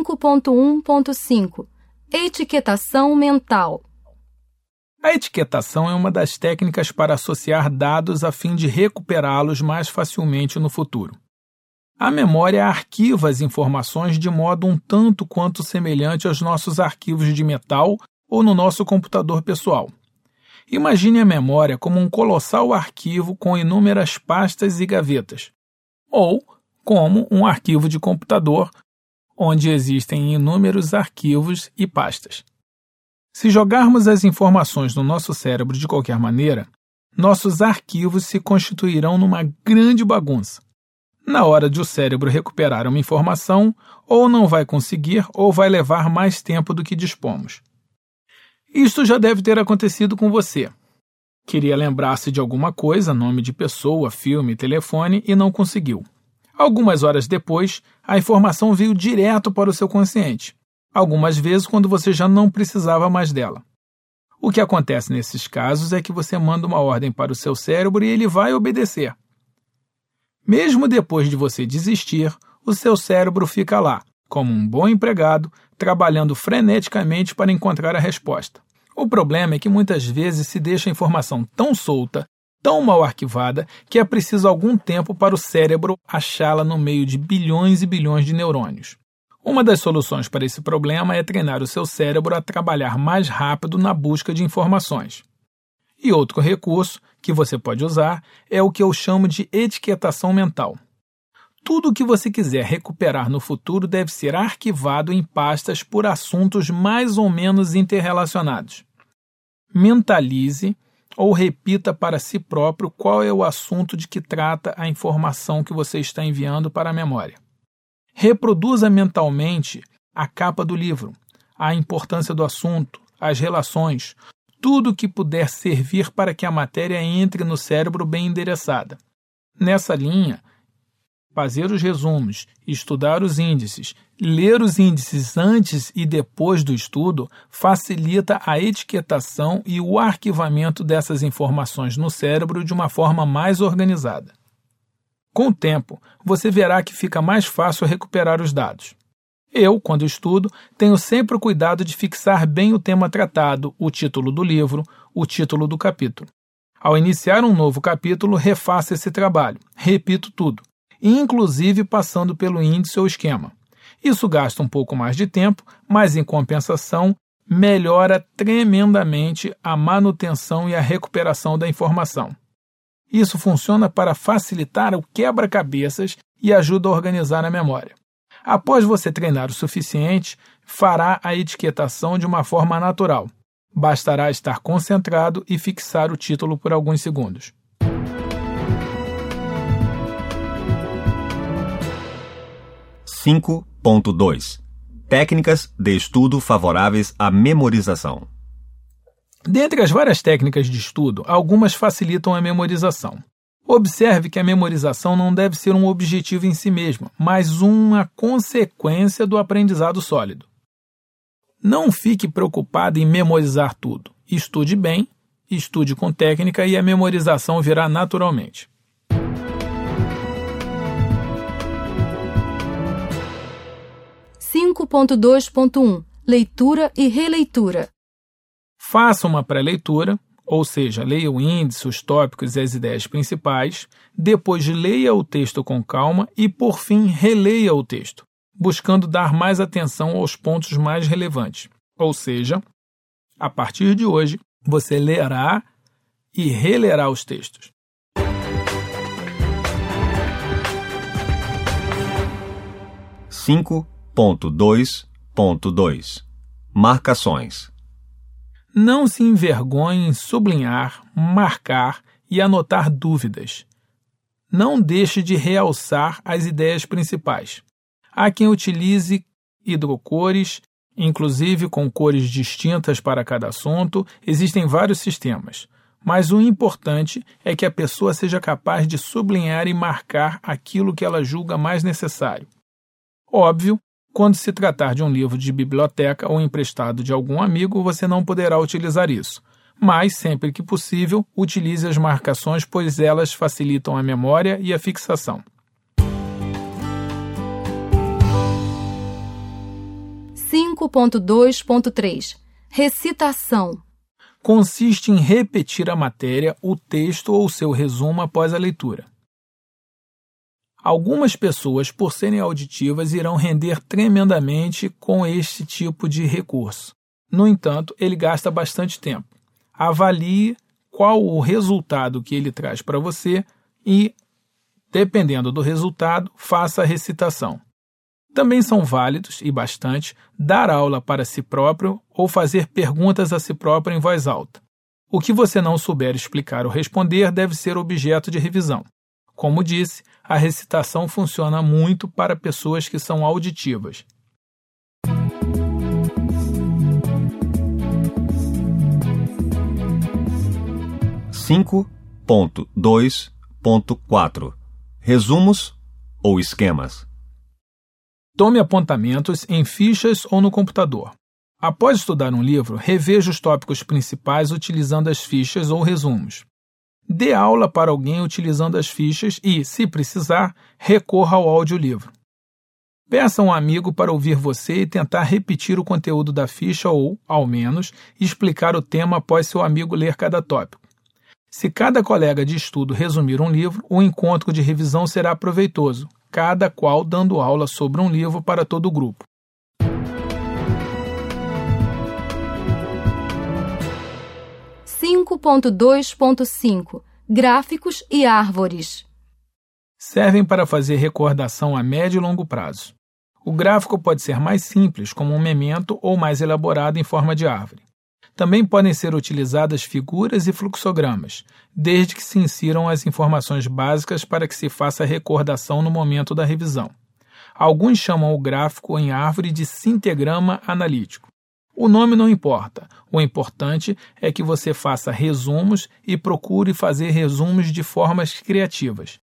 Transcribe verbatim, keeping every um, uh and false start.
cinco ponto um ponto cinco Etiquetação mental. A etiquetação é uma das técnicas para associar dados a fim de recuperá-los mais facilmente no futuro. A memória arquiva as informações de modo um tanto quanto semelhante aos nossos arquivos de metal ou no nosso computador pessoal. Imagine a memória como um colossal arquivo com inúmeras pastas e gavetas, ou como um arquivo de computador, onde existem inúmeros arquivos e pastas. Se jogarmos as informações no nosso cérebro de qualquer maneira, nossos arquivos se constituirão numa grande bagunça. Na hora de o cérebro recuperar uma informação, ou não vai conseguir ou vai levar mais tempo do que dispomos. Isto já deve ter acontecido com você. Queria lembrar-se de alguma coisa, nome de pessoa, filme, telefone, e não conseguiu. Algumas horas depois, a informação veio direto para o seu consciente, algumas vezes quando você já não precisava mais dela. O que acontece nesses casos é que você manda uma ordem para o seu cérebro e ele vai obedecer. Mesmo depois de você desistir, o seu cérebro fica lá, como um bom empregado, trabalhando freneticamente para encontrar a resposta. O problema é que muitas vezes se deixa a informação tão solta, tão mal arquivada, que é preciso algum tempo para o cérebro achá-la no meio de bilhões e bilhões de neurônios. Uma das soluções para esse problema é treinar o seu cérebro a trabalhar mais rápido na busca de informações. E outro recurso que você pode usar é o que eu chamo de etiquetação mental. Tudo o que você quiser recuperar no futuro deve ser arquivado em pastas por assuntos mais ou menos interrelacionados. Mentalize ou repita para si próprio qual é o assunto de que trata a informação que você está enviando para a memória. Reproduza mentalmente a capa do livro, a importância do assunto, as relações, tudo o que puder servir para que a matéria entre no cérebro bem endereçada. Nessa linha, fazer os resumos, estudar os índices, ler os índices antes e depois do estudo facilita a etiquetação e o arquivamento dessas informações no cérebro de uma forma mais organizada. Com o tempo, você verá que fica mais fácil recuperar os dados. Eu, quando estudo, tenho sempre o cuidado de fixar bem o tema tratado, o título do livro, o título do capítulo. Ao iniciar um novo capítulo, refaço esse trabalho, repito tudo, inclusive passando pelo índice ou esquema. Isso gasta um pouco mais de tempo, mas em compensação, melhora tremendamente a manutenção e a recuperação da informação. Isso funciona para facilitar o quebra-cabeças e ajuda a organizar a memória. Após você treinar o suficiente, fará a etiquetação de uma forma natural. Bastará estar concentrado e fixar o título por alguns segundos. cinco ponto dois Técnicas de estudo favoráveis à memorização. Dentre as várias técnicas de estudo, algumas facilitam a memorização. Observe que a memorização não deve ser um objetivo em si mesma, mas uma consequência do aprendizado sólido. Não fique preocupado em memorizar tudo. Estude bem, estude com técnica e a memorização virá naturalmente. cinco ponto dois ponto um Leitura e releitura. Faça uma pré-leitura, ou seja, leia o índice, os tópicos e as ideias principais, depois leia o texto com calma e, por fim, releia o texto, buscando dar mais atenção aos pontos mais relevantes. Ou seja, a partir de hoje, você lerá e relerá os textos. cinco ponto dois ponto dois Marcações. Não se envergonhe em sublinhar, marcar e anotar dúvidas. Não deixe de realçar as ideias principais. Há quem utilize hidrocores, inclusive com cores distintas para cada assunto. Existem vários sistemas, mas o importante é que a pessoa seja capaz de sublinhar e marcar aquilo que ela julga mais necessário. Óbvio, quando se tratar de um livro de biblioteca ou emprestado de algum amigo, você não poderá utilizar isso. Mas, sempre que possível, utilize as marcações, pois elas facilitam a memória e a fixação. cinco ponto dois ponto três Recitação. Consiste em repetir a matéria, o texto ou seu resumo após a leitura. Algumas pessoas, por serem auditivas, irão render tremendamente com este tipo de recurso. No entanto, ele gasta bastante tempo. Avalie qual o resultado que ele traz para você e, dependendo do resultado, faça a recitação. Também são válidos, e bastante, dar aula para si próprio ou fazer perguntas a si próprio em voz alta. O que você não souber explicar ou responder deve ser objeto de revisão. Como disse, a recitação funciona muito para pessoas que são auditivas. cinco ponto dois ponto quatro Resumos ou esquemas. Tome apontamentos em fichas ou no computador. Após estudar um livro, reveja os tópicos principais utilizando as fichas ou resumos. Dê aula para alguém utilizando as fichas e, se precisar, recorra ao audiolivro. Peça um amigo para ouvir você e tentar repetir o conteúdo da ficha ou, ao menos, explicar o tema após seu amigo ler cada tópico. Se cada colega de estudo resumir um livro, o encontro de revisão será proveitoso, cada qual dando aula sobre um livro para todo o grupo. cinco ponto dois ponto cinco Gráficos e árvores. Servem para fazer recordação a médio e longo prazo. O gráfico pode ser mais simples, como um memento, ou mais elaborado em forma de árvore. Também podem ser utilizadas figuras e fluxogramas, desde que se insiram as informações básicas para que se faça a recordação no momento da revisão. Alguns chamam o gráfico em árvore de sintegrama analítico. O nome não importa, o importante é que você faça resumos e procure fazer resumos de formas criativas.